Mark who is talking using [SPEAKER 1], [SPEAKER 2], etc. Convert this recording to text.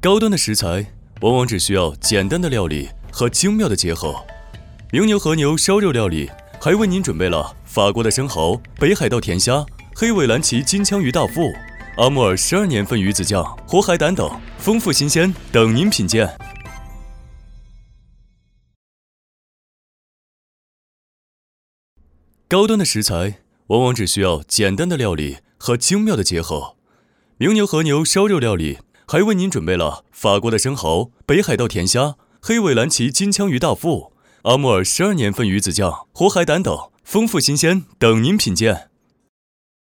[SPEAKER 1] 高端的食材往往只需要简单的料理和精妙的结合。名牛和牛烧肉料理还为您准备了法国的生蚝、北海道甜虾、黑尾蓝鳍金枪鱼大腹、阿穆尔12年份鱼子酱、活海胆等，丰富新鲜，等您品鉴。高端的食材往往只需要简单的料理和精妙的结合。名牛和牛烧肉料理还为您准备了法国的生蚝、北海道甜虾、黑尾蓝鳍金枪鱼大腹、阿穆尔12年份鱼子酱、活海胆等，丰富新鲜，等您品鉴。